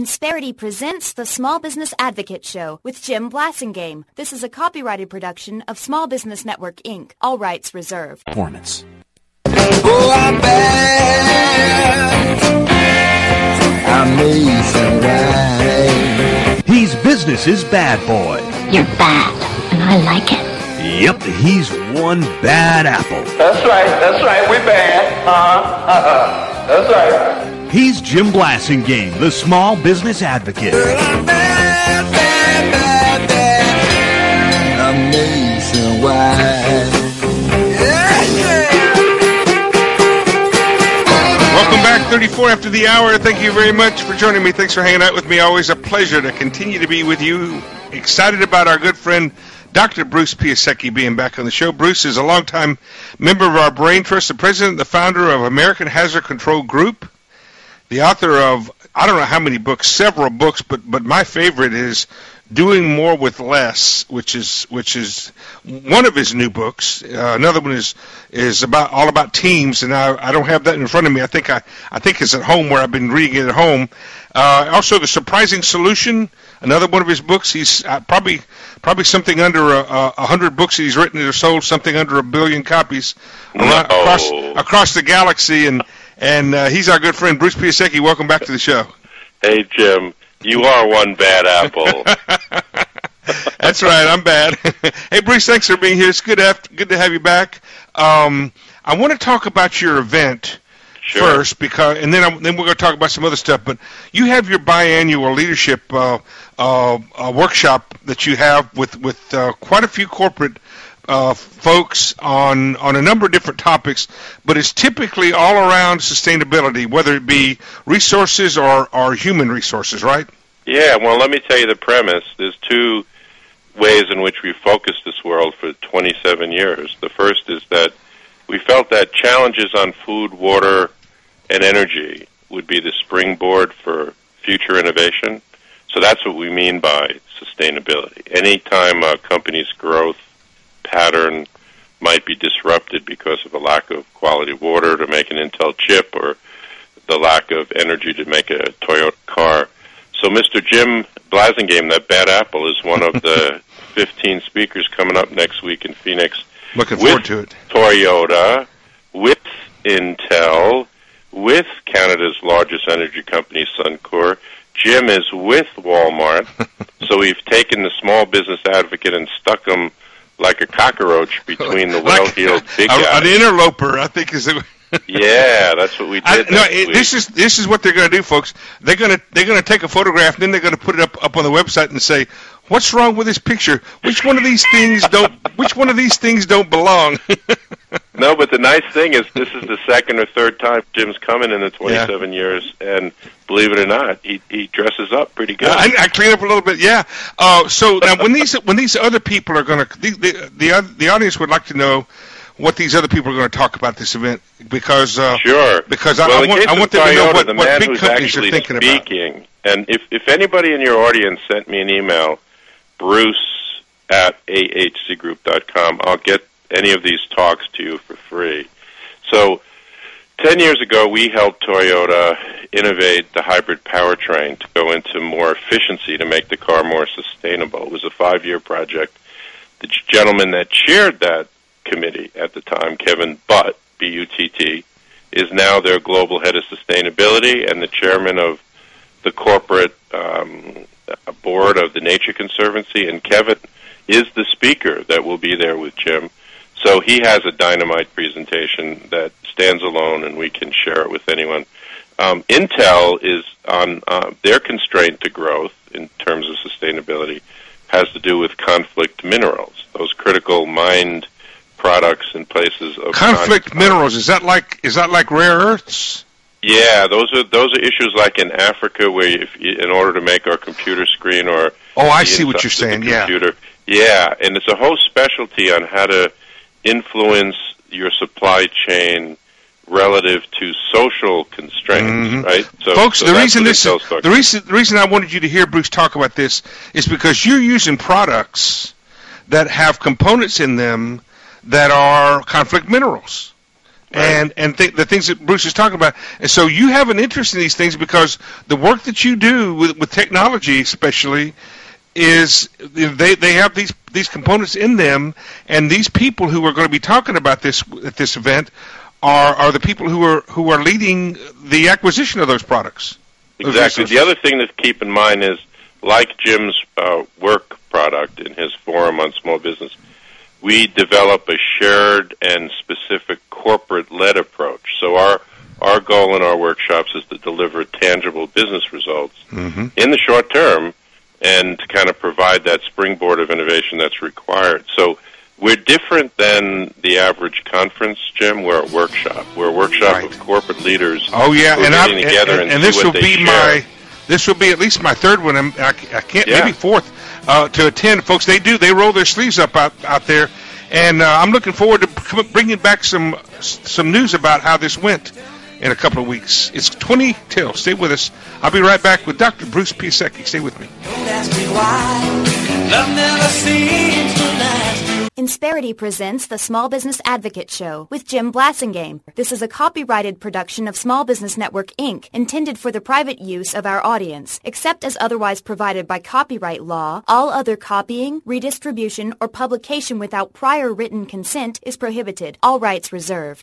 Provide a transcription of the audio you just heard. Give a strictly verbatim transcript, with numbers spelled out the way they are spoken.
Insperity presents the Small Business Advocate Show with Jim Blasingame. This is a copyrighted production of Small Business Network, Incorporated. All rights reserved. Performance. Oh, I'm bad. I'm nationwide. He's business's bad boy. You're bad, and I like it. Yep, he's one bad apple. That's right, that's right, we bad. Uh-huh, uh-huh. That's right. He's Jim Blasingame, the Small Business Advocate. Girl, I'm bad, bad, bad, bad. I'm nationwide. Welcome back, thirty-four after the hour. Thank you very much for joining me. Thanks for hanging out with me. Always a pleasure to continue to be with you. Excited about our good friend, Doctor Bruce Piasecki, being back on the show. Bruce is a longtime member of our Brain Trust, the president and the founder of American Hazard Control Group, the author of, I don't know how many books, several books, but, but my favorite is Doing More with Less, which is which is one of his new books. Uh, another one is is about all about teams, and I, I don't have that in front of me. I think I I think it's at home where I've been reading it at home. Uh, also, The Surprising Solution, another one of his books. He's uh, probably probably something under a, a hundred books that he's written that have sold something under a billion copies around, no. across across the galaxy. And and uh, he's our good friend Bruce Piasecki. Welcome back to the show. Hey Jim, you are one bad apple. That's right, I'm bad. Hey Bruce, thanks for being here. It's good to have, good to have you back. Um, I want to talk about your event. Sure. First, because, and then I'm, then we're going to talk about some other stuff. But you have your biannual leadership uh, uh, uh, workshop that you have with with uh, quite a few corporate uh, folks on on a number of different topics. But it's typically all around sustainability, whether it be resources or or human resources, right? Yeah. Well, let me tell you the premise. There's two ways in which we focused this world for twenty-seven years. The first is that we felt that challenges on food, water, and energy would be the springboard for future innovation. So that's what we mean by sustainability. Anytime a company's growth pattern might be disrupted because of a lack of quality water to make an Intel chip or the lack of energy to make a Toyota car. So Mister Jim Blasingame, that bad apple, is one of the fifteen speakers coming up next week in Phoenix. Looking forward to it. Toyota, with Intel, with Canada's largest energy company, Suncor. Jim is with Walmart. So we've taken the small business advocate and stuck him like a cockroach between the well-heeled big guys. An interloper, I think, is the... Yeah, that's what we did. I, no, it, week. this is this is what they're going to do, folks. They're going to they're going to take a photograph, and then they're going to put it up up on the website and say, "What's wrong with this picture? Which one of these things don't? Which one of these things don't belong?" No, but the nice thing is this is the second or third time Jim's coming in the twenty-seven yeah. years, and believe it or not, he he dresses up pretty good. Uh, I, I clean up a little bit, yeah. Uh, so now, when these when these other people are going to the the the, the audience would like to know what these other people are going to talk about this event, because uh, sure, because well, I, I want I want them Toyota, to know what, the what man big who's companies are thinking speaking, about. And if if anybody in your audience sent me an email, Bruce at a h c group dot com, I'll get any of these talks to you for free. So, ten years ago, we helped Toyota innovate the hybrid powertrain to go into more efficiency to make the car more sustainable. It was a five-year project. The gentleman that chaired that committee at the time, Kevin Butt, B U T T, is now their global head of sustainability and the chairman of the corporate um, board of the Nature Conservancy. And Kevin is the speaker that will be there with Jim. So he has a dynamite presentation that stands alone, and we can share it with anyone. Um, Intel is on uh, their constraint to growth in terms of sustainability has to do with conflict minerals, those critical mined products in places of conflict con- minerals. Is that like is that like rare earths? Yeah, those are those are issues like in Africa, where if you, in order to make our computer screen or oh, I see what you're saying. Yeah, computer, yeah, and it's a whole specialty on how to influence your supply chain relative to social constraints, mm-hmm. right? So, Folks, so the reason this is, the reason the reason I wanted you to hear Bruce talk about this is because you're using products that have components in them that are conflict minerals. and and th- the things that Bruce is talking about. And so you have an interest in these things because the work that you do with, with technology, especially, is they they have these these components in them, and these people who are going to be talking about this at this event are are the people who are who are leading the acquisition of those products. Exactly. The other thing to keep in mind is, like Jim's uh, work product in his forum on small business, we develop a shared and specific corporate-led approach. So our our goal in our workshops is to deliver tangible business results mm-hmm. in the short term and to kind of provide that springboard of innovation that's required. So we're different than the average conference, Jim. We're a workshop. We're a workshop right. of corporate leaders. Oh, yeah, who are and, getting and, together and, and, and see this what will they be share. my this will be at least my third one. I'm, I, I can't Yeah. maybe fourth uh, to attend, folks. They do they roll their sleeves up out out there, and uh, I'm looking forward to com- bringing back some some news about how this went in a couple of weeks. It's twenty till. Stay with us. I'll be right back with Doctor Bruce Piasecki. Stay with me. Don't ask me why. Love never seems to last. Insperity presents the Small Business Advocate Show with Jim Blasingame. This is a copyrighted production of Small Business Network, Incorporated, intended for the private use of our audience. Except as otherwise provided by copyright law, all other copying, redistribution, or publication without prior written consent is prohibited. All rights reserved.